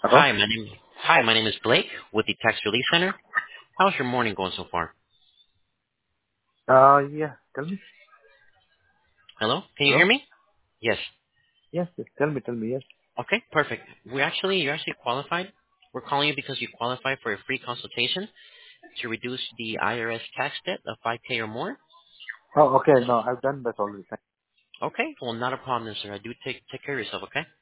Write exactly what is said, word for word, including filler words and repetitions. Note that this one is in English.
Hello? Hi, my name Hi, my name is Blake with the Tax Relief Center. How's your morning going so far? Uh, yeah. Tell me. Hello? Can you hear Hello? me? Yes. Yes, yes. Tell me, tell me. Yes. Okay, perfect. We actually you're actually qualified. We're calling you because you qualify for a free consultation to reduce the I R S tax debt of five K or more. Oh, okay. This No, I've done that already. Okay, well not a problem, sir. I do take take care of yourself, okay?